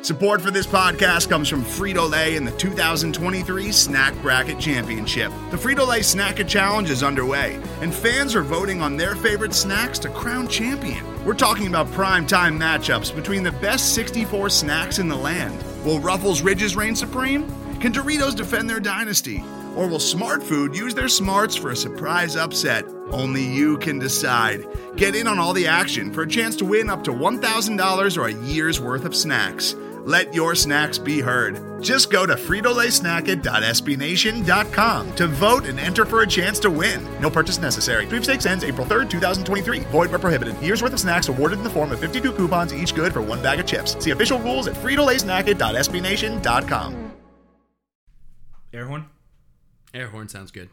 Support for this podcast comes from Frito-Lay and the 2023 Snack Bracket Championship. The Frito-Lay Snack-It Challenge is underway, and fans are voting on their favorite snacks to crown champion. We're talking about prime-time matchups between the best 64 snacks in the land. Will Ruffles Ridges reign supreme? Can Doritos defend their dynasty? Or will Smart Food use their smarts for a surprise upset? Only you can decide. Get in on all the action for a chance to win up to $1,000 or a year's worth of snacks. Let your snacks be heard. Just go to fritolaysnacket.sbnation.com to vote and enter for a chance to win. No purchase necessary. Sweepstakes ends April 3rd, 2023. Void where prohibited. Year's worth of snacks awarded in the form of 52 coupons, each good for one bag of chips. See official rules at fritolaysnacket.sbnation.com. Air horn? Air horn sounds good.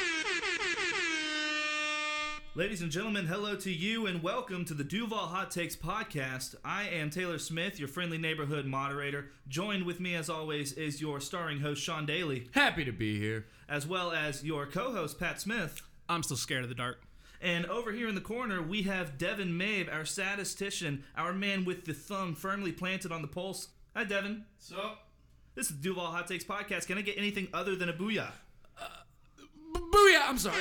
Ladies and gentlemen, hello to you and welcome to the Duval Hot Takes podcast. I am Taylor Smith, your friendly neighborhood moderator. Joined with me, as always, is your starring host, Sean Daly. Happy to be here. As well as your co-host, Pat Smith. I'm still scared of the dark. And over here in the corner, we have Devin Mabe, our statistician, our man with the thumb firmly planted on the pulse. Hi, Devin. So, This is the Duval Hot Takes podcast. Can I get anything other than a booyah? Booyah! I'm sorry.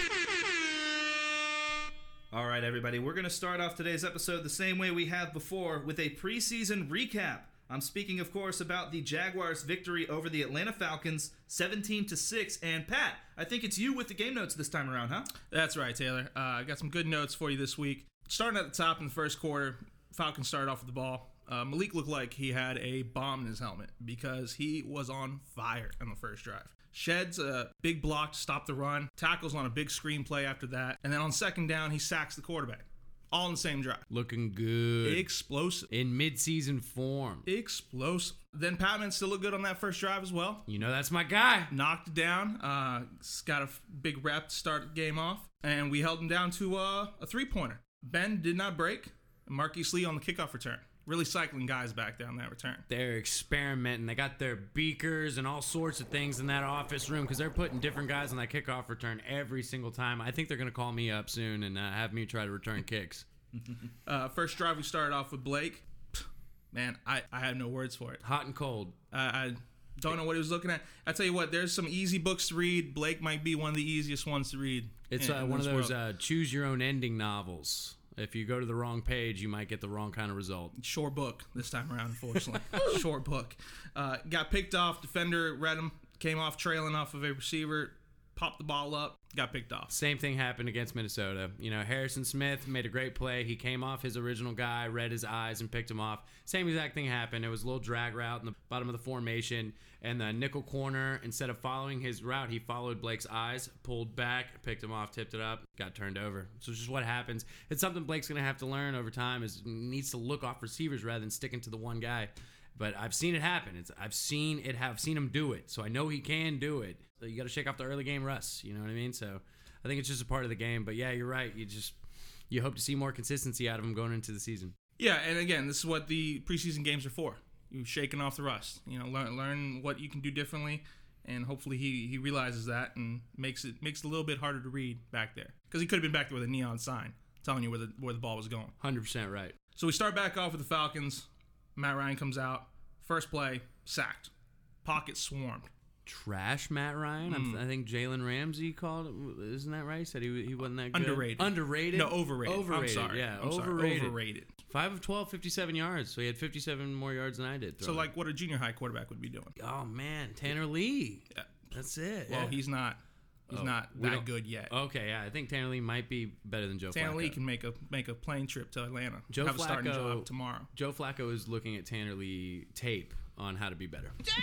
All right, everybody, we're going to start off today's episode the same way we have before, with a preseason recap. I'm speaking, of course, about the Jaguars' victory over the Atlanta Falcons, 17-6. And Pat, I think it's you with the game notes this time around, huh? that's right, Taylor. I got some good notes for you this week. Starting at the top in the first quarter, Falcons started off with the ball. Malik looked like he had a bomb in his helmet because he was on fire on the first drive. Sheds a big block to stop the run, tackles on a big screen play after that, and then on second down, he sacks the quarterback. All in the same drive. Looking good. Explosive. In mid-season form. Explosive. Then Patman still looked good on that first drive as well. You know that's my guy. Knocked it down. Got a big rep to start the game off. And we held him down to a three-pointer. Ben did not break. Marquise Lee on the kickoff return. Really cycling guys back down that return. They're experimenting. They got their beakers and all sorts of things in that office room because they're putting different guys on that kickoff return every single time. I think they're going to call me up soon and have me try to return kicks. First drive, we started off with Blake. Man, I have no words for it. Hot and cold. I don't know what he was looking at. I tell you what, there's some easy books to read. Blake might be one of the easiest ones to read. It's one of those choose-your-own-ending novels. If you go to the wrong page, you might get the wrong kind of result. Short book this time around, unfortunately. Short book. Got picked off. Defender read him. Came off trailing off of a receiver. Popped the ball up. Got picked off. Same thing happened against Minnesota. You know, Harrison Smith made a great play. He came off his original guy, read his eyes, and picked him off. Same exact thing happened. It was a little drag route in the bottom of the formation, and the nickel corner, instead of following his route, he followed Blake's eyes, pulled back, picked him off, tipped it up, got turned over. So it's just what happens. It's something Blake's going to have to learn over time, is needs to look off receivers rather than sticking to the one guy. But I've seen it happen. I've seen him do it, so I know he can do it. So you got to shake off the early game rust. You know what I mean? So I think it's just a part of the game. But yeah, you're right. You hope to see more consistency out of him going into the season. Yeah, and again, this is what the preseason games are for. You shaking off the rust. You know, learn what you can do differently, and hopefully he realizes that and makes it a little bit harder to read back there, because he could have been back there with a neon sign telling you where the ball was going. 100% right. So we start back off with the Falcons. Matt Ryan comes out. First play, sacked. Pocket swarmed. Trash Matt Ryan. I think Jalen Ramsey called it. Isn't that right? He said he wasn't that good. Underrated. No, overrated. I'm sorry. Yeah, overrated. 5 of 12, 57 yards. So he had 57 more yards than I did. So like what a junior high quarterback would be doing. Oh man, Tanner Lee. Yeah. That's it. Well, yeah. he's not that good yet. Okay, yeah, I think Tanner Lee might be better than Joe Flacco. Tanner Lee can make a plane trip to Atlanta. Have a starting job tomorrow. Joe Flacco is looking at Tanner Lee tape on how to be better. Damn!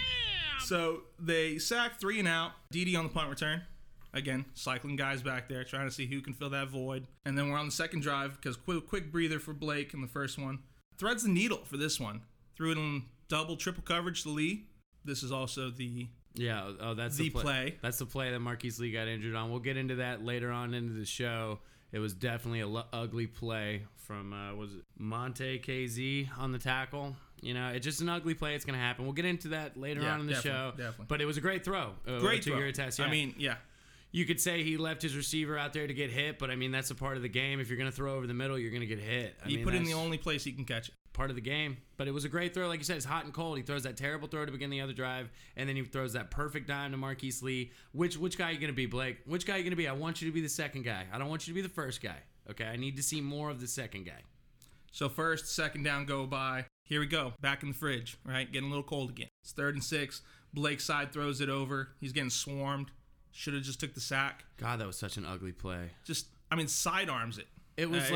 So they sack 3 and out. Dede on the punt return. Again, cycling guys back there, trying to see who can fill that void. And then we're on the second drive, because quick breather for Blake in the first one. Threads the needle for this one. Threw it in double, triple coverage to Lee. This is also the that's the play. That's the play that Marquise Lee got injured on. We'll get into that later on into the show. It was definitely a ugly play from, was it Monte KZ on the tackle? You know, it's just an ugly play. It's going to happen. We'll get into that later on in the show. Definitely. But it was a great throw. Great to throw. your test. Yeah. I mean, yeah. You could say he left his receiver out there to get hit, but I mean, that's a part of the game. If you're going to throw over the middle, you're going to get hit. He put it in the only place he can catch it. Part of the game. But it was a great throw. Like you said, it's hot and cold. He throws that terrible throw to begin the other drive, and then he throws that perfect dime to Marquise Lee. Which guy are you going to be, Blake? Which guy are you going to be? I want you to be the second guy. I don't want you to be the first guy. Okay? I need to see more of the second guy. So first, second down go by. Here we go. Back in the fridge, right? Getting a little cold again. It's 3rd and 6. Blake's side throws it over. He's getting swarmed. Should have just took the sack. God, that was such an ugly play. Sidearms it. It was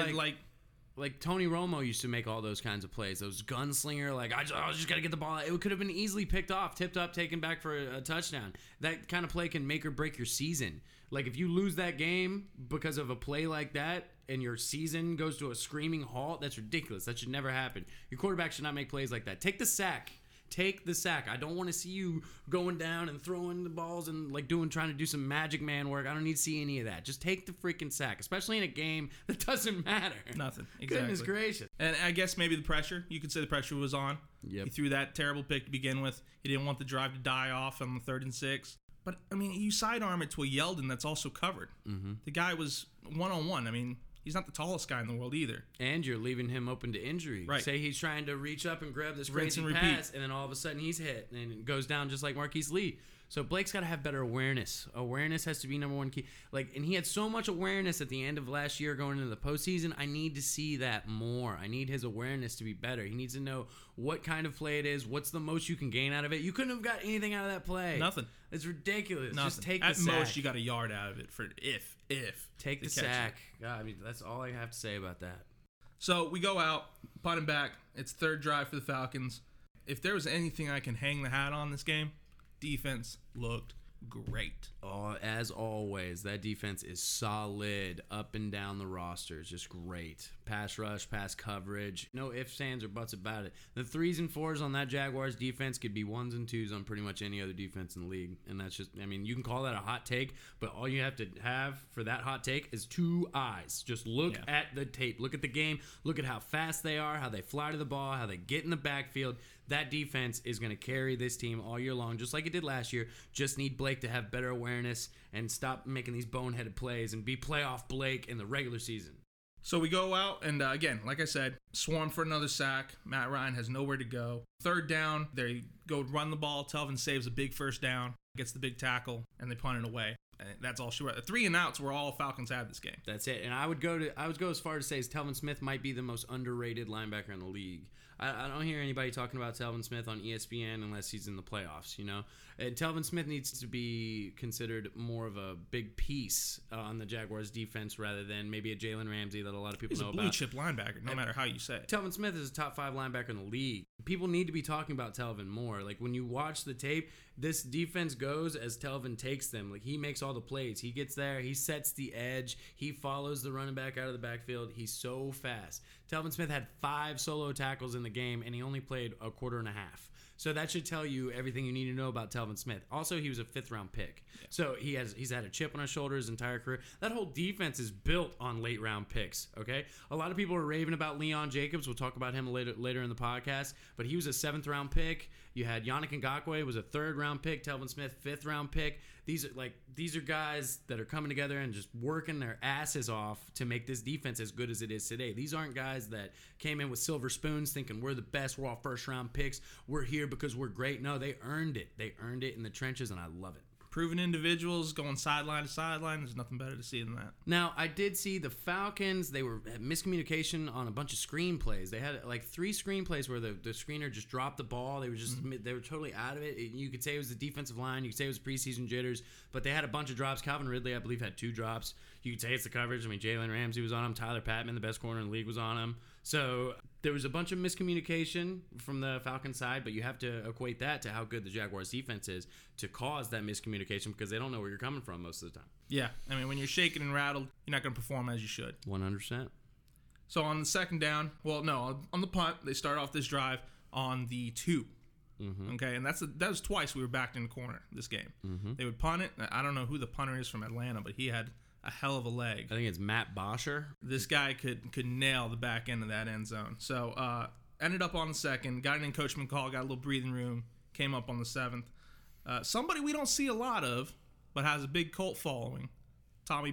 like Tony Romo used to make all those kinds of plays. Those gunslinger, I just got to get the ball. It could have been easily picked off, tipped up, taken back for a touchdown. That kind of play can make or break your season. Like, if you lose that game because of a play like that and your season goes to a screaming halt, that's ridiculous. That should never happen. Your quarterback should not make plays like that. Take the sack. Take the sack. I don't want to see you going down and throwing the balls and trying to do some magic man work. I don't need to see any of that. Just take the freaking sack, especially in a game that doesn't matter. Nothing. Exactly. Goodness gracious. And I guess maybe the pressure. You could say the pressure was on. Yep. He threw that terrible pick to begin with. He didn't want the drive to die off on the 3rd and 6. But, you sidearm it to a Yeldon that's also covered. Mm-hmm. The guy was one-on-one. He's not the tallest guy in the world either. And you're leaving him open to injury. Right. Say he's trying to reach up and grab this crazy pass, and then all of a sudden he's hit, and it goes down just like Marquise Lee. So Blake's got to have better awareness. Awareness has to be number one key. And he had so much awareness at the end of last year going into the postseason. I need to see that more. I need his awareness to be better. He needs to know what kind of play it is. What's the most you can gain out of it? You couldn't have got anything out of that play. Nothing. It's ridiculous. Nothing. Just take the At sack. most, you got a yard out of it for if. Take the sack. God, that's all I have to say about that. So we go out, punting back. It's 3rd drive for the Falcons. If there was anything I can hang the hat on this game, defense looked great. Oh, as always, that defense is solid up and down the roster. It's just great. Pass rush, pass coverage. No ifs, ands, or buts about it. The 3s and 4s on that Jaguars defense could be 1s and 2s on pretty much any other defense in the league. And that's just, you can call that a hot take, but all you have to have for that hot take is 2 eyes. Just look at the tape. Look at the game. Look at how fast they are, how they fly to the ball, how they get in the backfield. That defense is going to carry this team all year long, just like it did last year. Just need Blake to have better awareness and stop making these boneheaded plays and be playoff Blake in the regular season. So we go out and, again, like I said, swarm for another sack. Matt Ryan has nowhere to go. 3rd down, they go run the ball. Telvin saves a big first down, gets the big tackle, and they punt it away. And that's all she wrote. The 3 and outs were all Falcons had this game. That's it. And I would go as far to say as Telvin Smith might be the most underrated linebacker in the league. I don't hear anybody talking about Telvin Smith on ESPN unless he's in the playoffs, And Telvin Smith needs to be considered more of a big piece on the Jaguars defense rather than maybe a Jalen Ramsey that a lot of people know about. He's a blue chip linebacker, no matter how you say it. Telvin Smith is a top 5 linebacker in the league. People need to be talking about Telvin more. When you watch the tape, this defense goes as Telvin takes them. He makes all the plays. He gets there. He sets the edge. He follows the running back out of the backfield. He's so fast. Telvin Smith had 5 solo tackles in the game, and he only played a quarter and a half. So that should tell you everything you need to know about Telvin Smith. Also, he was a 5th-round pick. Yeah. So he's had a chip on his shoulder his entire career. That whole defense is built on late-round picks, okay? A lot of people are raving about Leon Jacobs. We'll talk about him later in the podcast. But he was a 7th-round pick. You had Yannick Ngakoue was a 3rd-round pick. Telvin Smith, 5th-round pick. These are guys that are coming together and just working their asses off to make this defense as good as it is today. These aren't guys that came in with silver spoons thinking we're the best, we're all first-round picks, we're here because we're great. No, they earned it. They earned it in the trenches, and I love it. Proven individuals going sideline to sideline. There's nothing better to see than that. Now, I did see the Falcons. They had miscommunication on a bunch of screenplays. They had 3 screenplays where the screener just dropped the ball. They were just they were totally out of it. You could say it was the defensive line. You could say it was preseason jitters. But they had a bunch of drops. Calvin Ridley, I believe, had 2 drops. You could say it's the coverage. Jalen Ramsey was on him. Tyler Patman, the best corner in the league, was on him. So there was a bunch of miscommunication from the Falcons side, but you have to equate that to how good the Jaguars defense is to cause that miscommunication because they don't know where you're coming from most of the time. Yeah, when you're shaken and rattled, you're not going to perform as you should. 100%. So on the 2nd down, on the punt, they start off this drive on the 2. Mm-hmm. Okay, and that was twice we were backed in the corner this game. Mm-hmm. They would punt it. I don't know who the punter is from Atlanta, but he had a hell of a leg. I think it's Matt Bosher. This guy could nail the back end of that end zone. So ended up on the 2nd, got an encroachment call, got a little breathing room, came up on the 7th. Somebody we don't see a lot of, but has a big cult following, Tommy Boe.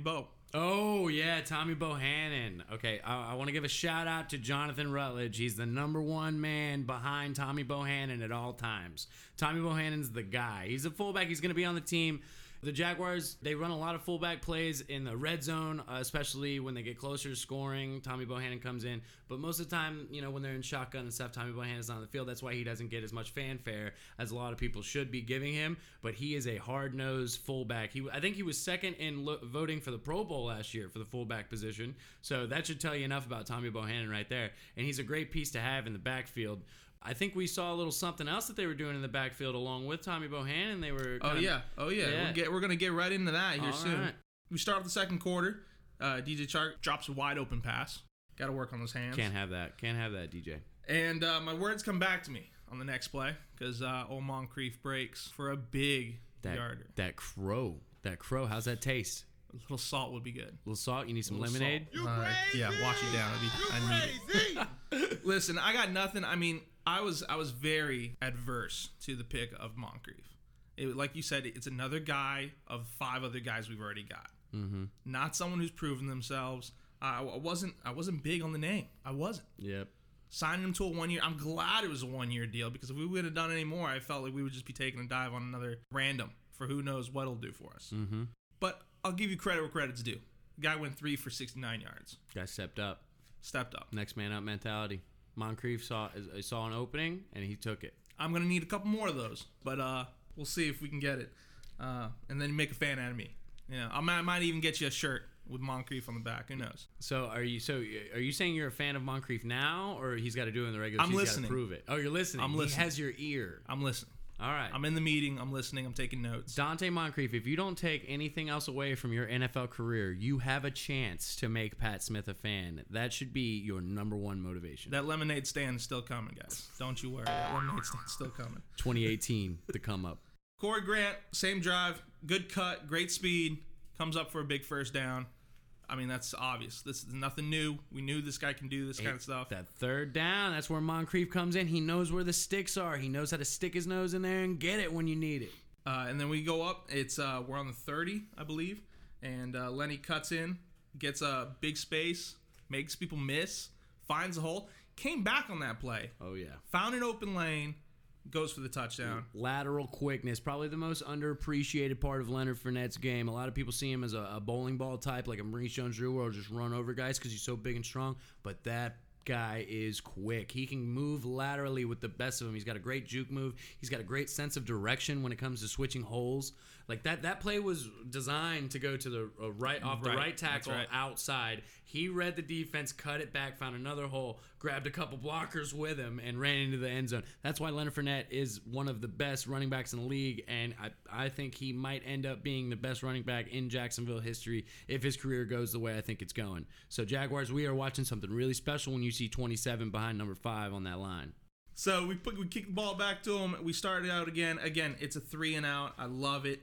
Oh, yeah, Tommy Bohannon. Okay, I want to give a shout out to Jonathan Rutledge. He's the number one man behind Tommy Bohannon at all times. Tommy Bohannon's the guy. He's a fullback. He's going to be on the team. The Jaguars, they run a lot of fullback plays in the red zone, especially when they get closer to scoring. Tommy Bohannon comes in. But most of the time, when they're in shotgun and stuff, Tommy Bohannon's on the field. That's why he doesn't get as much fanfare as a lot of people should be giving him. But he is a hard-nosed fullback. I think he was second in voting for the Pro Bowl last year for the fullback position. So that should tell you enough about Tommy Bohannon right there. And he's a great piece to have in the backfield. I think we saw a little something else that they were doing in the backfield along with Tommy Bohannon. They were yeah. We're gonna get right into that here soon. Right. We start off the second quarter. DJ Chark drops a wide open pass. Got to work on those hands. Can't have that, DJ. And my words come back to me on the next play because old Moncrief breaks for a big yarder. That crow. How's that taste? A little salt would be good. A little salt. You need some lemonade. Yeah, wash it down. I need it. Listen, I got nothing. I mean, I was very adverse to the pick of Moncrief. Like you said, it's another guy of 5 other guys we've already got. Mm-hmm. Not someone who's proven themselves. I wasn't big on the name. I wasn't. Yep. Signing him to a 1 year. I'm glad it was a 1 year deal because if we would have done any more, I felt like we would just be taking a dive on another random for who knows what it'll do for us. Mm-hmm. But I'll give you credit where credit's due. The guy went 3 for 69 yards. Guy stepped up. Next man up mentality. Moncrief saw an opening and he took it. I'm gonna need a couple more of those, but we'll see if we can get it. And then make a fan out of me. I might even get you a shirt with Moncrief on the back. Who knows? So are you saying you're a fan of Moncrief now, or he's got to do it in the regular season? I'm listening. He's got to prove it. Oh, you're listening. I'm listening. He has your ear. I'm listening. All right. I'm in the meeting. I'm listening. I'm taking notes. Dante Moncrief, if you don't take anything else away from your NFL career, you have a chance to make Pat Smith a fan. That should be your number one motivation. That lemonade stand is still coming, guys. Don't you worry. That lemonade stand's still coming. 2018, the come up. Corey Grant, same drive, good cut, great speed, comes up for a big first down. I mean, that's obvious. This is nothing new. We knew this guy can do this kind of stuff. That third down, that's where Moncrief comes in. He knows where the sticks are. He knows how to stick his nose in there and get it when you need it. And then we go up. It's we're on the 30, I believe. And Lenny cuts in, gets a big space, makes people miss, finds a hole, came back on that play. Oh, yeah. Found an open lane. Goes for the touchdown. Lateral quickness, probably the most underappreciated part of Leonard Fournette's game. A lot of people see him as a bowling ball type, like a Maurice Jones-Drew, where he'll just run over guys because he's so big and strong. But that guy is quick. He can move laterally with the best of them. He's got a great juke move. He's got a great sense of direction when it comes to switching holes. Like that play was designed to go to the right tackle outside. He read the defense, cut it back, found another hole, grabbed a couple blockers with him, and ran into the end zone. That's why Leonard Fournette is one of the best running backs in the league, and I think he might end up being the best running back in Jacksonville history if his career goes the way I think it's going. So Jaguars, we are watching something really special when you see 27 behind number 5 on that line. So we kick the ball back to him. We started out again. Again, it's a 3 and out. I love it.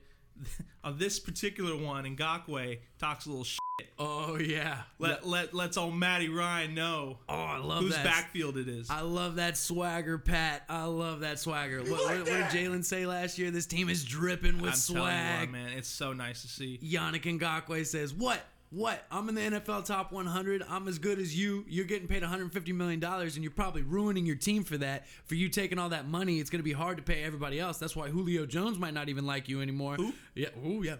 On this particular one, Ngakoue talks a little shit. Oh yeah. Let's old Matty Ryan know. Oh, I love whose that. backfield it is. I love that swagger, Pat. I love that swagger. What did Jalen say last year? This team is dripping with swag. Telling you what, man, it's so nice to see. Yannick Ngakoue says, What? I'm in the NFL top 100. I'm as good as you. You're getting paid $150 million, and you're probably ruining your team for that. For you taking all that money, it's going to be hard to pay everybody else. That's why Julio Jones might not even like you anymore. Who? Yeah. Ooh, yeah.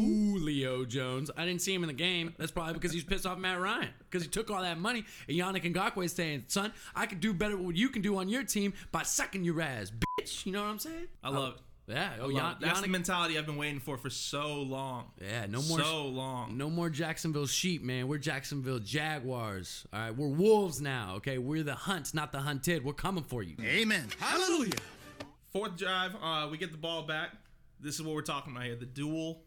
Julio Jones. I didn't see him in the game. That's probably because he's pissed off Matt Ryan because he took all that money. And Yannick Ngakoue is saying, son, I could do better what you can do on your team by sucking your ass, bitch. You know what I'm saying? I love it. Yeah, that's the mentality I've been waiting for so long. Yeah, no more Jacksonville sheep, man. We're Jacksonville Jaguars. All right, we're wolves now. Okay, we're the hunt, not the hunted. We're coming for you. Amen. Hallelujah. Fourth drive, we get the ball back. This is what we're talking about here: the dual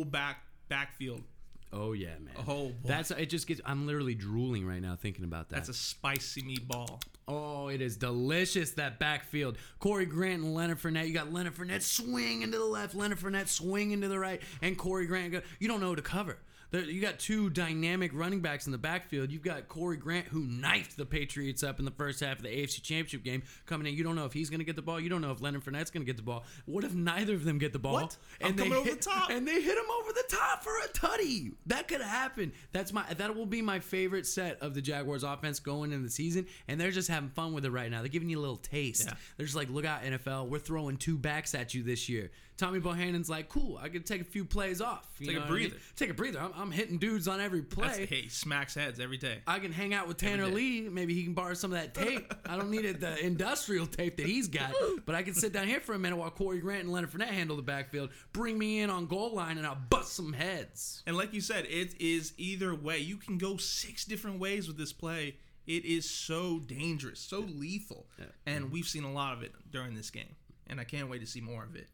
backfield. Oh yeah, man. Oh boy. I'm literally drooling right now thinking about that. That's a spicy meatball. Oh, it is delicious, that backfield. Corey Grant and Leonard Fournette. You got Leonard Fournette swinging to the left, Leonard Fournette swinging to the right, and Corey Grant you don't know who to cover. You got two dynamic running backs in the backfield. You've got Corey Grant, who knifed the Patriots up in the first half of the AFC Championship game, coming in. You don't know if he's going to get the ball. You don't know if Leonard Fournette's going to get the ball. What if neither of them get the ball? What? And I'm coming over the top. And they hit him over the top for a tutty. That could happen. That will be my favorite set of the Jaguars offense going into the season, and they're just having fun with it right now. They're giving you a little taste. Yeah. They're just like, look out, NFL. We're throwing two backs at you this year. Tommy Bohannon's like, cool, I could take a few plays off. Take a breather. Take a breather. I'm hitting dudes on every play. He smacks heads every day. I can hang out with Tanner Lee. Maybe he can borrow some of that tape. I don't need the industrial tape that he's got, but I can sit down here for a minute while Corey Grant and Leonard Fournette handle the backfield. Bring me in on goal line, and I'll bust some heads. And like you said, it is either way. You can go 6 different ways with this play. It is so dangerous, so lethal, and we've seen a lot of it during this game, and I can't wait to see more of it.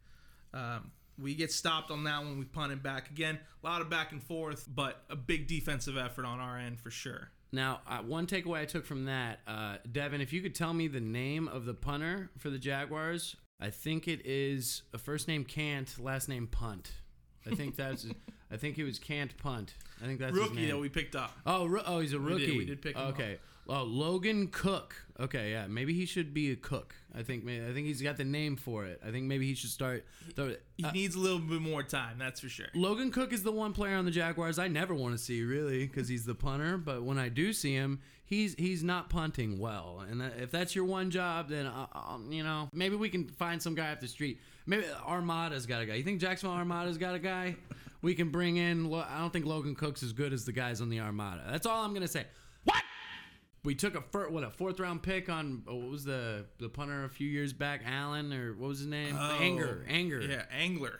We get stopped on that one. We punt it back again. A lot of back and forth, but a big defensive effort on our end for sure. Now, one takeaway I took from that, Devin, if you could tell me the name of the punter for the Jaguars, I think it is a first name Cant, last name Punt. I think it was Cant Punt. I think that's his Rookie name. that we picked up. Oh, he's a rookie. We did pick him up. Okay. Oh, Logan Cook. Okay, yeah, maybe he should be a cook. I think he's got the name for it. I think maybe he should start. He needs a little bit more time, that's for sure. Logan Cook is the one player on the Jaguars I never want to see, really, because he's the punter. But when I do see him, he's not punting well. And if that's your one job, then maybe we can find some guy off the street. Maybe Armada's got a guy. You think Jacksonville Armada's got a guy we can bring in? I don't think Logan Cook's as good as the guys on the Armada. That's all I'm gonna say. What? We took a 4th round pick on what was the punter a few years back, Allen, or what was his name? Anger. Yeah, Angler.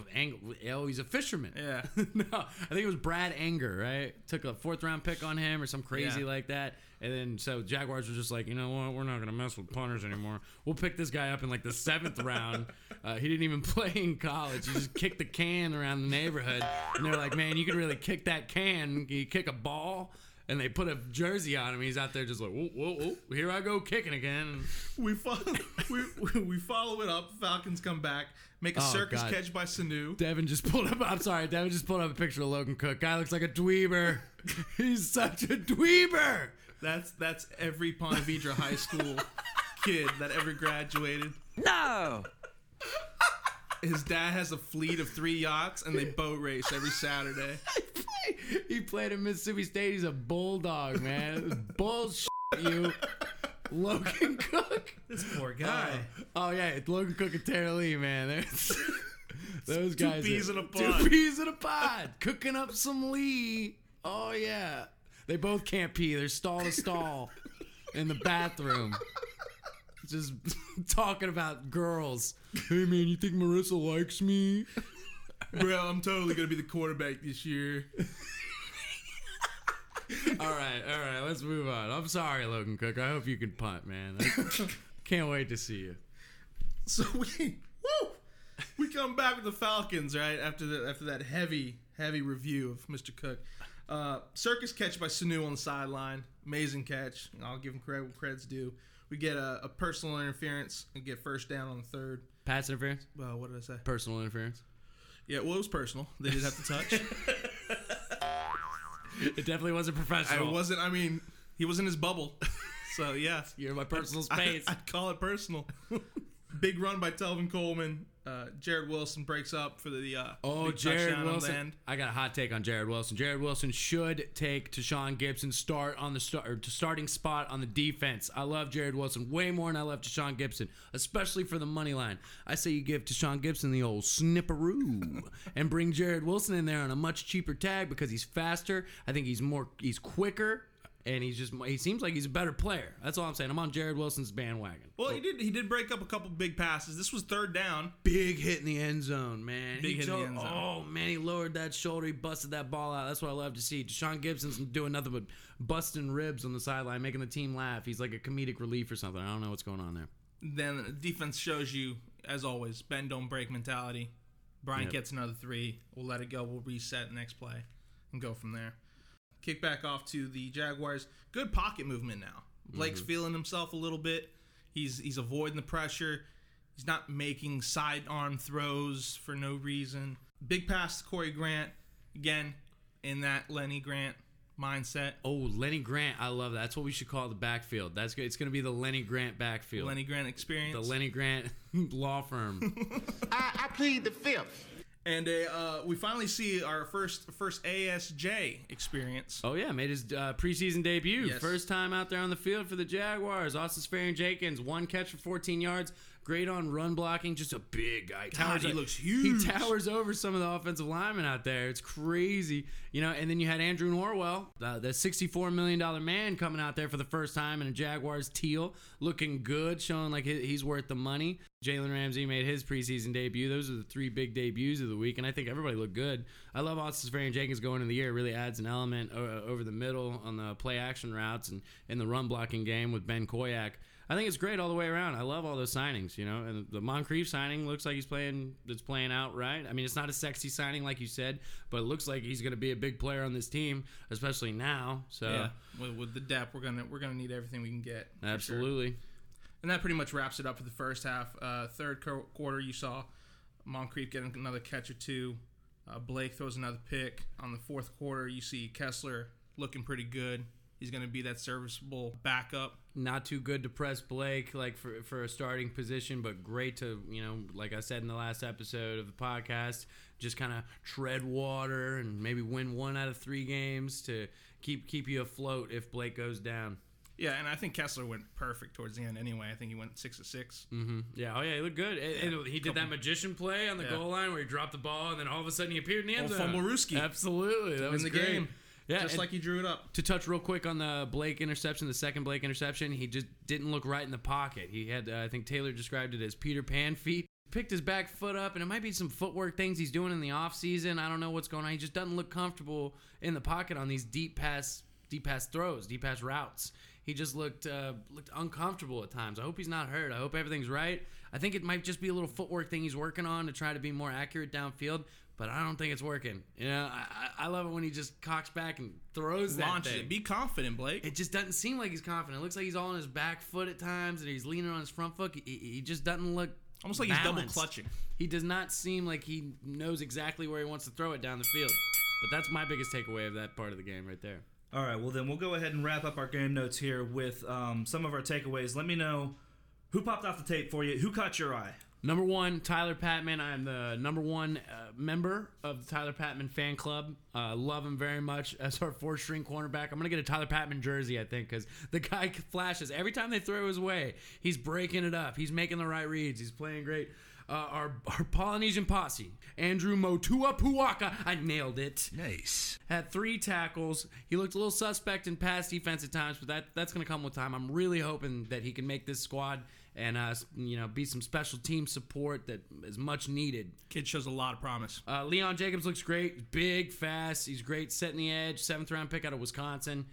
Oh, he's a fisherman. Yeah. No, I think it was Brad Anger, right? Took a 4th round pick on him or some crazy like that. And then so Jaguars were just like, you know what? We're not going to mess with punters anymore. We'll pick this guy up in like the 7th round. He didn't even play in college. He just kicked the can around the neighborhood. And they're like, man, you can really kick that can. Can you kick a ball? And they put a jersey on him. He's out there just like, whoa, here I go kicking again. We follow it up. Falcons come back, make a circus catch by Sanu. Devin just pulled up a picture of Logan Cook. Guy looks like a dweeber. He's such a dweeber. That's every Ponte Vedra High School kid that ever graduated. No. His dad has a fleet of 3 yachts, and they boat race every Saturday. He played at Mississippi State. He's a bulldog, man. Bullshit, you. Logan Cook. This poor guy. Oh yeah, it's Logan Cook and Tanner Lee, man. Those guys. 2 peas in a pod. 2 peas in a pod. Cooking up some Lee. Oh yeah. They both can't pee. They're stall to stall in the bathroom. Just talking about girls. Hey man, you think Marissa likes me? Bro, I'm totally gonna be the quarterback this year. All right, let's move on. I'm sorry, Logan Cook. I hope you can punt, man. I can't wait to see you. So we come back with the Falcons, right? After that heavy review of Mr. Cook. Circus catch by Sanu on the sideline. Amazing catch. I'll give him credit where credit's due. We get a personal interference and get first down on the 3rd. Pass interference? Well, what did I say? Personal interference? Yeah, well, it was personal. They did have to touch. It definitely wasn't professional. He was in his bubble. So, yeah. You're in my personal space. I'd call it personal. Big run by Telvin Coleman. Jared Wilson breaks up for the big Jared touchdown Wilson. on the end. I got a hot take on Jared Wilson. Jared Wilson should take Tashawn Gibson's starting spot on the defense. I love Jared Wilson way more than I love Tashawn Gibson, especially for the money line. I say you give Tashawn Gibson the old snipperoo and bring Jared Wilson in there on a much cheaper tag because he's faster. I think he's quicker. And he seems like he's a better player. That's all I'm saying. I'm on Jared Wilson's bandwagon. Well, he did break up a couple big passes. This was 3rd down. Big hit in the end zone, man. Big hit in the end zone. Oh, man, he lowered that shoulder. He busted that ball out. That's what I love to see. Deshaun Gibson's doing nothing but busting ribs on the sideline, making the team laugh. He's like a comedic relief or something. I don't know what's going on there. Then the defense shows you, as always, bend, don't break mentality. Brian gets another 3. We'll let it go. We'll reset next play and go from there. Kick back off to the Jaguars. Good pocket movement now. Blake's feeling himself a little bit. He's avoiding the pressure. He's not making sidearm throws for no reason. Big pass to Corey Grant. Again, in that Lenny Grant mindset. Oh, Lenny Grant. I love that. That's what we should call the backfield. That's good. It's going to be the Lenny Grant backfield. Lenny Grant experience. The Lenny Grant law firm. I plead the fifth. And we finally see our first ASJ experience. Oh, yeah. Made his preseason debut. Yes. First time out there on the field for the Jaguars. Austin Swearinger-Jenkins, 1 catch for 14 yards. Great on run blocking. Just a big guy. God, he looks huge. He towers over some of the offensive linemen out there. It's crazy. And then you had Andrew Norwell, the $64 million man, coming out there for the first time in a Jaguars teal. Looking good, showing like he's worth the money. Jalen Ramsey made his preseason debut. Those are the 3 big debuts of the week, and I think everybody looked good. I love Austin Swearinger-Jenkins going into the year. It really adds an element over the middle on the play-action routes and in the run-blocking game with Ben Koyak. I think it's great all the way around. I love all those signings, and the Moncrief signing looks like it's playing out right. I mean, it's not a sexy signing like you said, but it looks like he's going to be a big player on this team, especially now. So yeah, with the depth, we're gonna need everything we can get. Absolutely. Sure. And that pretty much wraps it up for the first half. Third quarter, you saw Moncrief getting another catch or 2. Blake throws another pick. On the fourth quarter, you see Kessler looking pretty good. He's going to be that serviceable backup. Not too good to press Blake like for a starting position, but great to, like I said in the last episode of the podcast, just kind of tread water and maybe win 1 out of 3 games to keep you afloat if Blake goes down. Yeah, and I think Kessler went perfect towards the end anyway. I think he went 6 of 6. Mm-hmm. Yeah, he looked good. And he did that magician play on the goal line where he dropped the ball and then all of a sudden he appeared in the end zone. Fumblerooski. Absolutely. That was the great. game. Yeah, just like he drew it up. To touch real quick on the Blake interception, the second Blake interception, he just didn't look right in the pocket. He had, I think Taylor described it as Peter Pan feet. Picked his back foot up, and it might be some footwork things he's doing in the offseason. I don't know what's going on. He just doesn't look comfortable in the pocket on these deep pass throws, deep pass routes. He just looked uncomfortable at times. I hope he's not hurt. I hope everything's right. I think it might just be a little footwork thing he's working on to try to be more accurate downfield. But I don't think it's working. I love it when he just cocks back and throws that thing. It. Be confident, Blake. It just doesn't seem like he's confident. It looks like he's all on his back foot at times, and he's leaning on his front foot. He just doesn't look almost like balanced. He's double clutching. He does not seem like he knows exactly where he wants to throw it down the field. But that's my biggest takeaway of that part of the game right there. All right, well then we'll go ahead and wrap up our game notes here with some of our takeaways. Let me know who popped off the tape for you. Who caught your eye? Number 1, Tyler Patman. I am the number 1 member of the Tyler Patman fan club. Love him very much as our 4th-string cornerback. I'm going to get a Tyler Patman jersey, I think, because the guy flashes. Every time they throw his way, he's breaking it up. He's making the right reads. He's playing great. Our Polynesian posse, Andrew Motua Puaka. I nailed it. Nice. Had 3 tackles. He looked a little suspect in pass defense at times, but that's going to come with time. I'm really hoping that he can make this squad and be some special team support that is much needed. Kid shows a lot of promise. Leon Jacobs looks great. Big, fast. He's great setting the edge. 7th-round pick out of Wisconsin.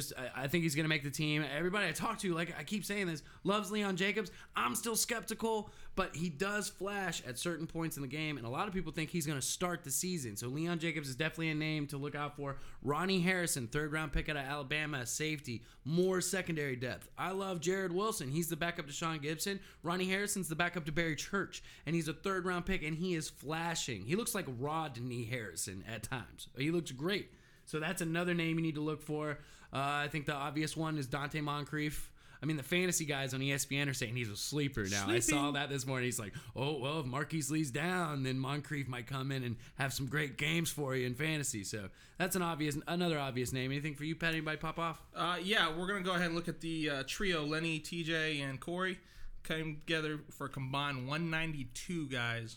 I think he's going to make the team. Everybody I talk to, like I keep saying this, loves Leon Jacobs. I'm still skeptical, but he does flash at certain points in the game, and a lot of people think he's going to start the season. So Leon Jacobs is definitely a name to look out for. Ronnie Harrison, 3rd-round pick out of Alabama, safety. More secondary depth. I love Jared Wilson. He's the backup to Sean Gibson. Ronnie Harrison's the backup to Barry Church, and he's a 3rd-round pick, and he is flashing. He looks like Rodney Harrison at times. He looks great. So that's another name you need to look for. I think the obvious one is Dante Moncrief. I mean, the fantasy guys on ESPN are saying he's a sleeper now. I saw that this morning. He's like, oh, well, if Marquise Lee's down, then Moncrief might come in and have some great games for you in fantasy. So that's another obvious name. Anything for you, Pat? Anybody pop off? Yeah, we're going to go ahead and look at the trio, Lenny, TJ, and Corey. Came together for a combined 192, guys.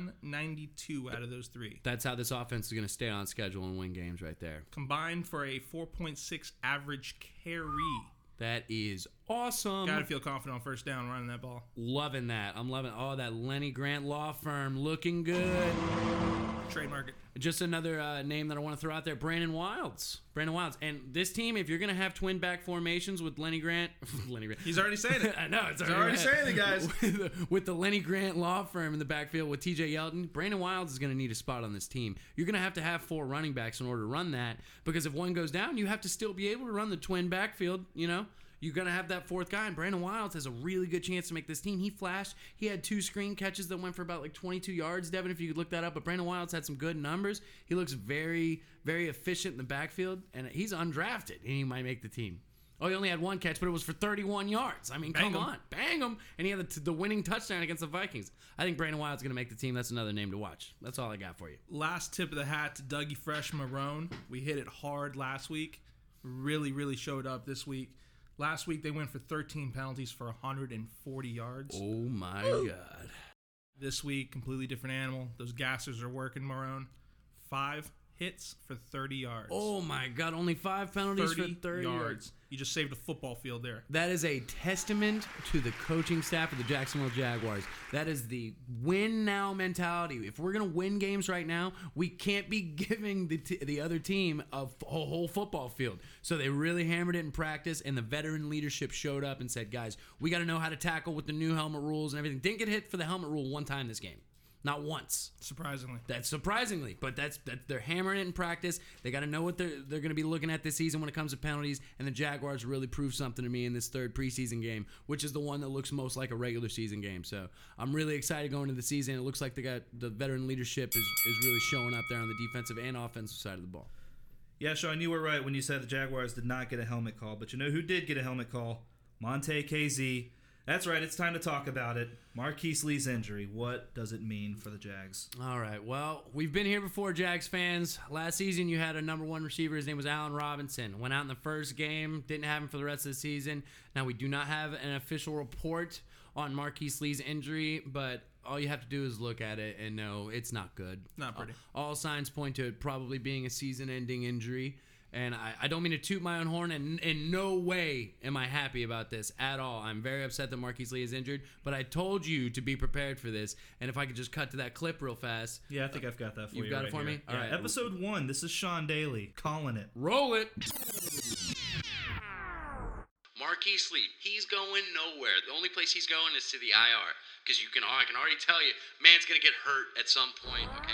192 out of those 3. That's how this offense is going to stay on schedule and win games right there. Combined for a 4.6 average carry. That is awesome. Got to feel confident on first down running that ball. Loving that. I'm loving that Lenny Grant law firm looking good. Trademark it. Just another name that I want to throw out there, Brandon Wilds. And this team, if you're going to have twin back formations with Lenny Grant. He's already saying it. I know. He's already saying it, guys. with the Lenny Grant law firm in the backfield with TJ Yeldon, Brandon Wilds is going to need a spot on this team. You're going to have 4 running backs in order to run that, because if one goes down, you have to still be able to run the twin backfield, you're going to have that fourth guy, and Brandon Wilds has a really good chance to make this team. He flashed. He had 2 screen catches that went for about like 22 yards, Devin, if you could look that up. But Brandon Wilds had some good numbers. He looks very, very efficient in the backfield, and he's undrafted, and he might make the team. Oh, he only had 1 catch, but it was for 31 yards. I mean, come on. Bang him. And he had the winning touchdown against the Vikings. I think Brandon Wilds is going to make the team. That's another name to watch. That's all I got for you. Last tip of the hat to Dougie Fresh Marone. We hit it hard last week. Really, really showed up this week. Last week, they went for 13 penalties for 140 yards. Oh, my God. This week, completely different animal. Those gassers are working, Marone. 5 hits for 30 yards. Oh, my God. Only 5 penalties for 30 yards. You just saved a football field there. That is a testament to the coaching staff of the Jacksonville Jaguars. That is the win now mentality. If we're going to win games right now, we can't be giving the other team a whole football field. So they really hammered it in practice, and the veteran leadership showed up and said, guys, we got to know how to tackle with the new helmet rules and everything. Didn't get hit for the helmet rule one time this game. Not once. Surprisingly. That's surprisingly, but that's they're hammering it in practice. They got to know what they're going to be looking at this season when it comes to penalties, and the Jaguars really proved something to me in this 3rd preseason game, which is the one that looks most like a regular season game. So I'm really excited going into the season. It looks like they got the veteran leadership is really showing up there on the defensive and offensive side of the ball. Yeah, Sean, you were right when you said the Jaguars did not get a helmet call, but you know who did get a helmet call? Monte KZ. That's right, it's time to talk about it. Marquise Lee's injury. What does it mean for the Jags? All right, well, we've been here before, Jags fans. Last season, you had a number 1 receiver. His name was Allen Robinson. Went out in the first game, didn't have him for the rest of the season. Now, we do not have an official report on Marquise Lee's injury, but all you have to do is look at it and know it's not good. Not pretty. All signs point to it probably being a season-ending injury. And I don't mean to toot my own horn, and in no way am I happy about this at all. I'm very upset that Marquise Lee is injured, but I told you to be prepared for this. And if I could just cut to that clip real fast. Yeah, I think I've got that for you. You've got it for me? All right. Episode 1, this is Sean Daly calling it. Roll it! Marquise Lee, he's going nowhere. The only place he's going is to the IR. Because I can already tell you, man's going to get hurt at some point. Okay,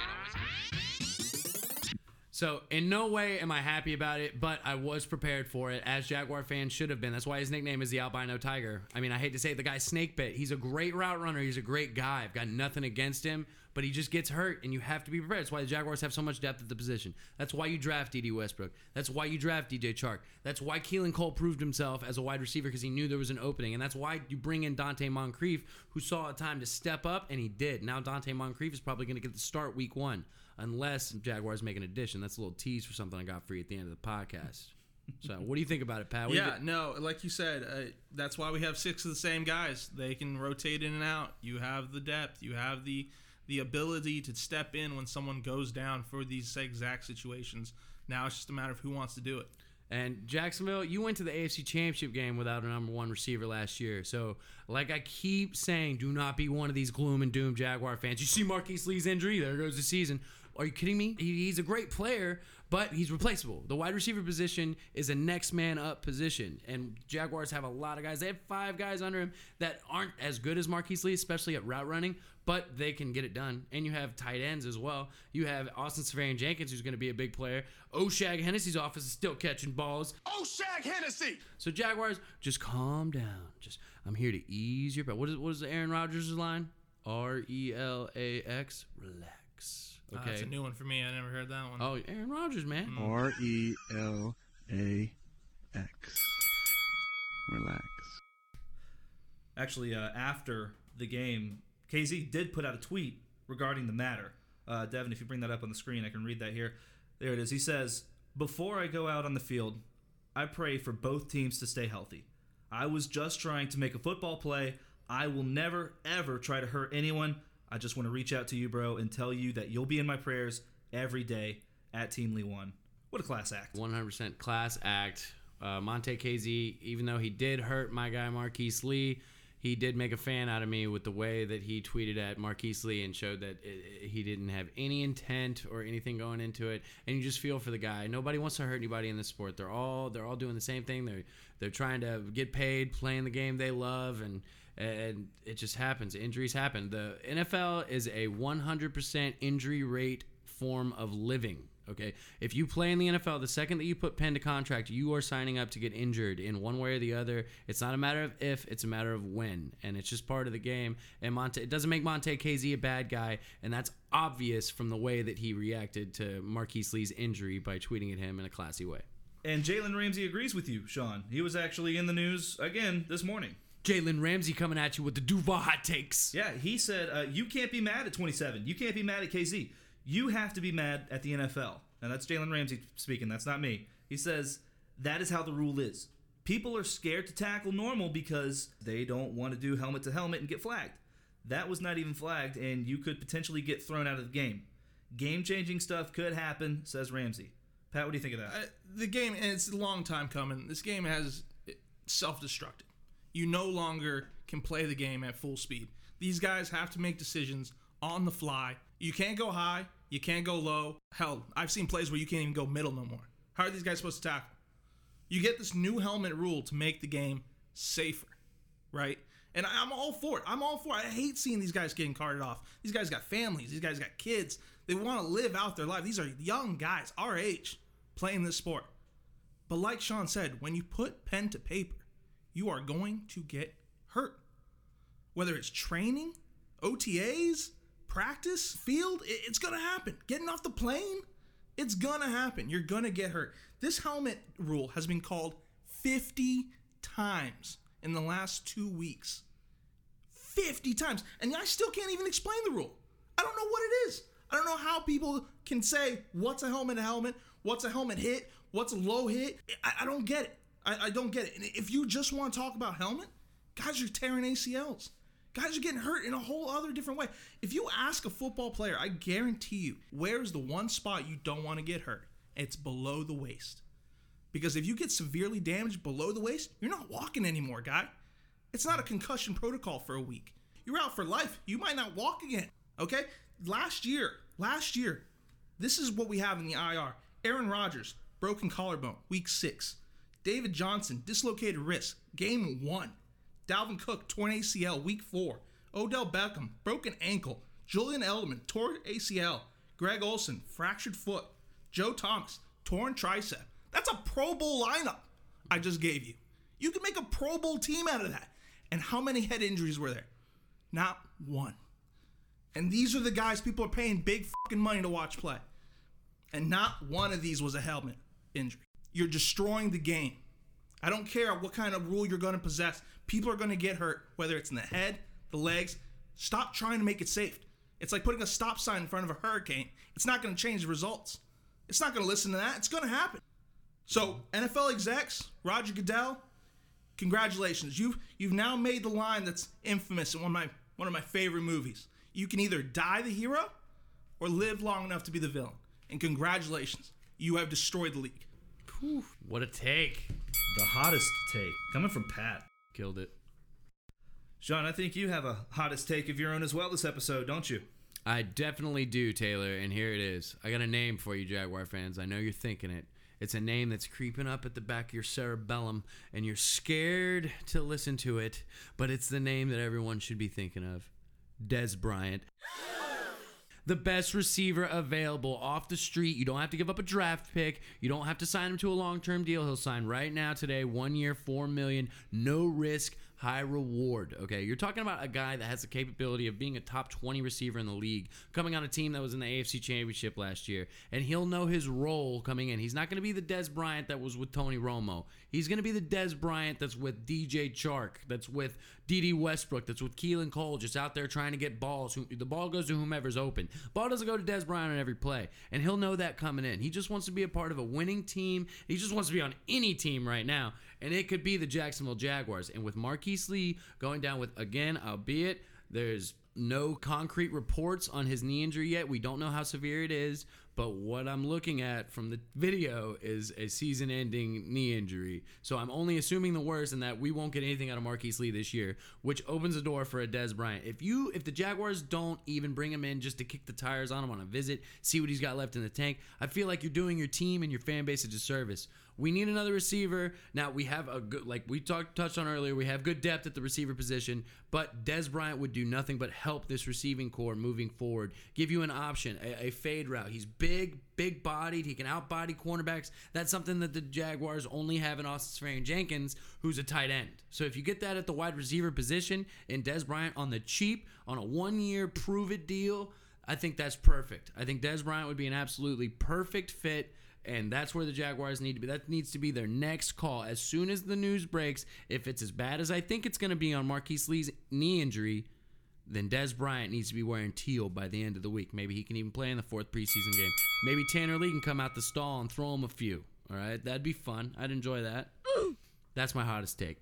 so in no way am I happy about it, but I was prepared for it, as Jaguar fans should have been. That's why his nickname is the Albino Tiger. I mean, I hate to say it, the guy's snake bit. He's a great route runner. He's a great guy. I've got nothing against him, but he just gets hurt, and you have to be prepared. That's why the Jaguars have so much depth at the position. That's why you draft D.D. Westbrook. That's why you draft DJ Chark. That's why Keelan Cole proved himself as a wide receiver, because he knew there was an opening. And that's why you bring in Dante Moncrief, who saw a time to step up, and he did. Now Dante Moncrief is probably going to get the start week 1. Unless Jaguars make an addition. That's a little tease for something I got for you at the end of the podcast. So, what do you think about it, Pat? No, like you said, that's why we have 6 of the same guys. They can rotate in and out. You have the depth. You have the ability to step in when someone goes down for these exact situations. Now it's just a matter of who wants to do it. And Jacksonville, you went to the AFC Championship game without a number 1 receiver last year. So, like I keep saying, do not be one of these gloom and doom Jaguar fans. You see Marquise Lee's injury, there goes the season. Are you kidding me? He's a great player, but he's replaceable. The wide receiver position is a next man up position, and Jaguars have a lot of guys. They have 5 guys under him that aren't as good as Marquise Lee, especially at route running, but they can get it done. And you have tight ends as well. You have Austin Seferian-Jenkins, who's going to be a big player. O'Shag Hennessy's office is still catching balls. O'Shag Hennessy! So Jaguars, just calm down. I'm here to ease your... What is Aaron Rodgers' line? RELAX. Relax. Okay. That's a new one for me. I never heard that one. Oh, Aaron Rodgers, man. RELAX. Relax. Actually, after the game, KZ did put out a tweet regarding the matter. Devin, if you bring that up on the screen, I can read that here. There it is. He says, "Before I go out on the field, I pray for both teams to stay healthy. I was just trying to make a football play. I will never, ever try to hurt anyone. I just want to reach out to you, bro, and tell you that you'll be in my prayers every day at Team Lee 1. What a class act. 100% class act. Monte KZ, even though he did hurt my guy Marquise Lee, he did make a fan out of me with the way that he tweeted at Marquise Lee and showed that he didn't have any intent or anything going into it. And you just feel for the guy. Nobody wants to hurt anybody in this sport. They're all doing the same thing. They're trying to get paid, playing the game they love, and it just happens. Injuries happen. The NFL is a 100% injury rate form of living. okay? If you play in the NFL, the second that you put pen to contract, you are signing up to get injured in one way or the other. It's not a matter of if, it's a matter of when, and it's just part of the game. And it doesn't make Monte KZ a bad guy, and that's obvious from the way that he reacted to Marquise Lee's injury by tweeting at him in a classy way. And Jalen Ramsey agrees with you, Sean. He was actually in the news again this morning. Jalen Ramsey coming at you with the Duval hot takes. Yeah, he said, you can't be mad at 27. You can't be mad at KZ. You have to be mad at the NFL. Now, that's Jalen Ramsey speaking. That's not me. He says, that is how the rule is. People are scared to tackle normal because they don't want to do helmet to helmet and get flagged. That was not even flagged, and you could potentially get thrown out of the game. Game-changing stuff could happen, says Ramsey. Pat, what do you think of that? The game, and it's a long time coming, this game has self-destructed. You no longer can play the game at full speed. These guys have to make decisions on the fly. You can't go high. You can't go low. Hell, I've seen plays where you can't even go middle no more. How are these guys supposed to tackle? You get this new helmet rule to make the game safer, right? And I'm all for it. I hate seeing these guys getting carted off. These guys got families. These guys got kids. They want to live out their life. These are young guys our age playing this sport. But like Sean said, when you put pen to paper, you are going to get hurt. Whether it's training, OTAs, practice, field, it's going to happen. Getting off the plane, it's going to happen. You're going to get hurt. This helmet rule has been called 50 times in the last 2 weeks. 50 times. And I still can't even explain the rule. I don't know what it is. I don't know how people can say what's a helmet, what's a helmet hit, what's a low hit. I don't get it. I don't get it. And if you just want to talk about helmet, guys are tearing ACLs. Guys are getting hurt in a whole other different way. If you ask a football player, I guarantee you, where's the one spot you don't want to get hurt? It's below the waist. Because if you get severely damaged below the waist, you're not walking anymore, guy. It's not a concussion protocol for a week. You're out for life. You might not walk again, okay? Last year, this is what we have in the IR. Aaron Rodgers, broken collarbone, week 6. David Johnson, dislocated wrist, game 1. Dalvin Cook, torn ACL, week 4. Odell Beckham, broken ankle. Julian Edelman, torn ACL. Greg Olsen, fractured foot. Joe Thomas, torn tricep. That's a Pro Bowl lineup I just gave you. You can make a Pro Bowl team out of that. And how many head injuries were there? Not one. And these are the guys people are paying big fucking money to watch play. And not one of these was a helmet injury. You're destroying the game. I don't care what kind of rule you're going to possess. People are going to get hurt, whether it's in the head, the legs. Stop trying to make it safe. It's like putting a stop sign in front of a hurricane. It's not going to change the results. It's not going to listen to that. It's going to happen. So, NFL execs, Roger Goodell, congratulations. You've now made the line that's infamous in one of my favorite movies. You can either die the hero or live long enough to be the villain. And congratulations. You have destroyed the league. Whew, what a take. The hottest take coming from Pat. Killed it. Sean, I think you have a hottest take of your own as well this episode, don't you? I definitely do, Taylor, and here it is. I got a name for you, Jaguar fans. I know you're thinking it. It's a name that's creeping up at the back of your cerebellum, and you're scared to listen to it, but it's the name that everyone should be thinking of. Dez Bryant. The best receiver available off the street. You don't have to give up a draft pick. You don't have to sign him to a long-term deal. He'll sign right now today, 1 year, $4 million, no risk, high reward. Okay, you're talking about a guy that has the capability of being a top 20 receiver in the league, coming on a team that was in the AFC Championship last year, and he'll know his role coming in. He's not going to be the Dez Bryant that was with Tony Romo. He's going to be the Dez Bryant that's with DJ Chark, that's with D.D. Westbrook, that's with Keelan Cole, just out there trying to get balls. The ball goes to whomever's open. Ball doesn't go to Dez Bryant on every play, and he'll know that coming in. He just wants to be a part of a winning team. He just wants to be on any team right now, and it could be the Jacksonville Jaguars. And with Marquise Lee going down with, again, albeit there's no concrete reports on his knee injury yet. We don't know how severe it is, but what I'm looking at from the video is a season-ending knee injury. So I'm only assuming the worst and that we won't get anything out of Marquise Lee this year, which opens the door for a Dez Bryant. If the Jaguars don't even bring him in just to kick the tires on him on a visit, see what he's got left in the tank, I feel like you're doing your team and your fan base a disservice. We need another receiver. Now, we have a good, like we touched on earlier, we have good depth at the receiver position, but Dez Bryant would do nothing but help this receiving core moving forward. Give you an option, a fade route. He's big-bodied. He can out-body cornerbacks. That's something that the Jaguars only have in Austin Seferian-Jenkins, who's a tight end. So if you get that at the wide receiver position and Dez Bryant on the cheap, on a 1-year prove-it deal, I think that's perfect. I think Dez Bryant would be an absolutely perfect fit, and that's where the Jaguars need to be. That needs to be their next call. As soon as the news breaks, if it's as bad as I think it's going to be on Marquise Lee's knee injury, then Dez Bryant needs to be wearing teal by the end of the week. Maybe he can even play in the 4th preseason game. Maybe Tanner Lee can come out the stall and throw him a few. All right? That'd be fun. I'd enjoy that. That's my hottest take.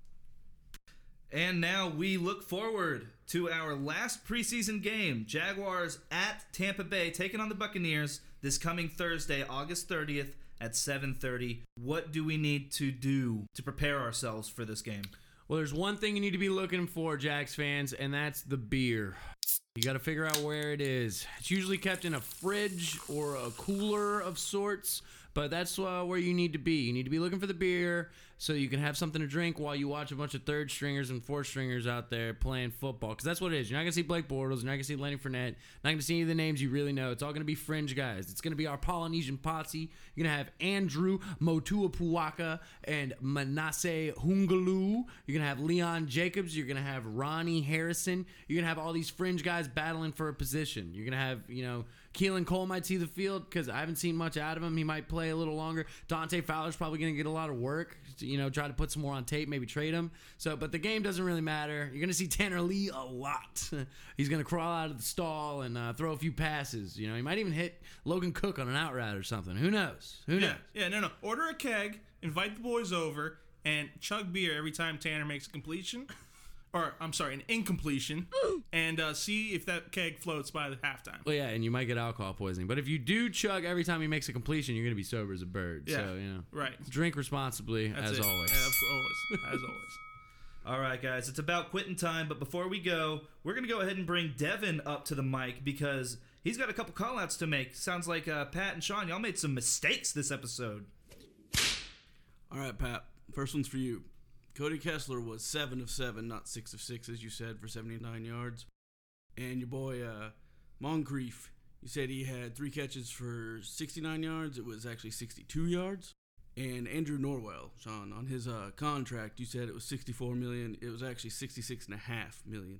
And now we look forward to our last preseason game. Jaguars at Tampa Bay, taking on the Buccaneers this coming Thursday, August 30th at 7:30. What do we need to do to prepare ourselves for this game? Well, there's one thing you need to be looking for, Jags fans, and that's the beer. You got to figure out where it is. It's usually kept in a fridge or a cooler of sorts, but that's where you need to be. You need to be looking for the beer so you can have something to drink while you watch a bunch of 3rd stringers and 4th stringers out there playing football, because that's what it is. You're not going to see Blake Bortles. You're not going to see Lenny Fournette. Not going to see any of the names you really know. It's all going to be fringe guys. It's going to be our Polynesian posse. You're going to have Andrew Motuapuaka and Manasseh Hungalu. You're going to have Leon Jacobs. You're going to have Ronnie Harrison. You're going to have all these fringe guys battling for a position. You're going to have, Keelan Cole might see the field because I haven't seen much out of him. He might play a little longer. Dante Fowler's probably going to get a lot of work. Try to put some more on tape, maybe trade him. But the game doesn't really matter. You're going to see Tanner Lee a lot. He's going to crawl out of the stall and throw a few passes. He might even hit Logan Cook on an out route or something. Who knows? Yeah, no. Order a keg, invite the boys over, and chug beer every time Tanner makes a completion. Or, I'm sorry, an incompletion, and see if that keg floats by the halftime. Well, yeah, and you might get alcohol poisoning. But if you do chug every time he makes a completion, you're going to be sober as a bird. Yeah, so, right. Drink responsibly, That's as it. always. Yeah, as always. All right, guys, it's about quitting time, but before we go, we're going to go ahead and bring Devin up to the mic because he's got a couple call-outs to make. Sounds like Pat and Sean, y'all made some mistakes this episode. All right, Pat, first one's for you. Cody Kessler was 7 of 7, not 6 of 6, as you said, for 79 yards. And your boy Moncrief, you said he had 3 catches for 69 yards. It was actually 62 yards. And Andrew Norwell, Sean, on his contract, you said it was $64 million. It was actually $66.5 million.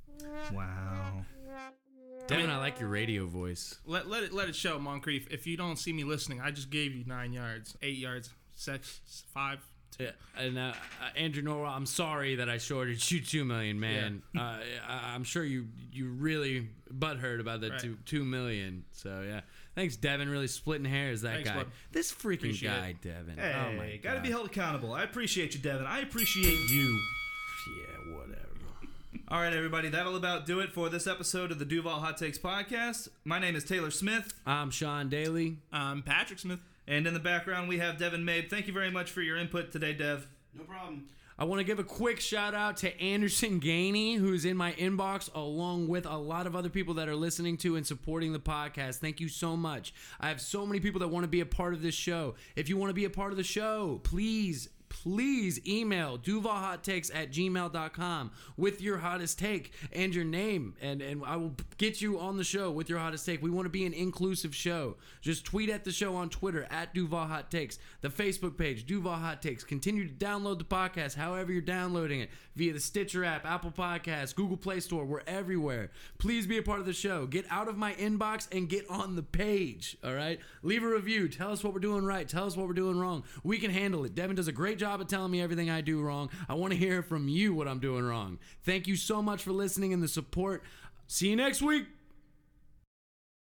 Wow. Devin, I like your radio voice. Let it show, Moncrief. If you don't see me listening, I just gave you 9 yards, 8 yards, 6, 5. Yeah, and Andrew Norwell, I'm sorry that I shorted you $2 million, man. Yeah. I'm sure you really butthurt about that right. $2 million. So yeah, thanks, Devin. Really splitting hairs, that Thanks, guy. bud. This freaking Appreciate guy, it. Devin. Hey, oh my gotta God. be held accountable. I appreciate you, Devin. I appreciate you. Yeah, whatever. All right, everybody, that'll about do it for this episode of the Duval Hot Takes podcast. My name is Taylor Smith. I'm Sean Daly. I'm Patrick Smith. And in the background, we have Devin Mabe. Thank you very much for your input today, Dev. No problem. I want to give a quick shout out to Anderson Gainey, who's in my inbox, along with a lot of other people that are listening to and supporting the podcast. Thank you so much. I have so many people that want to be a part of this show. If you want to be a part of the show, please email duvalhottakes@gmail.com with your hottest take and your name, and I will get you on the show with your hottest take. We want to be an inclusive show. Just tweet at the show on Twitter @DuvalHotTakes, the Facebook page Duval Hot Takes. Continue to download the podcast however you're downloading it, via the Stitcher app, Apple Podcasts, Google Play Store. We're everywhere. Please be a part of the show. Get out of my inbox and get on the page. All right, leave a review. Tell us what we're doing right. Tell us what we're doing wrong. We can handle it. Devin does a great job of telling me everything I do wrong. I want to hear from you what I'm doing wrong. Thank you so much for listening and the support. See you next week.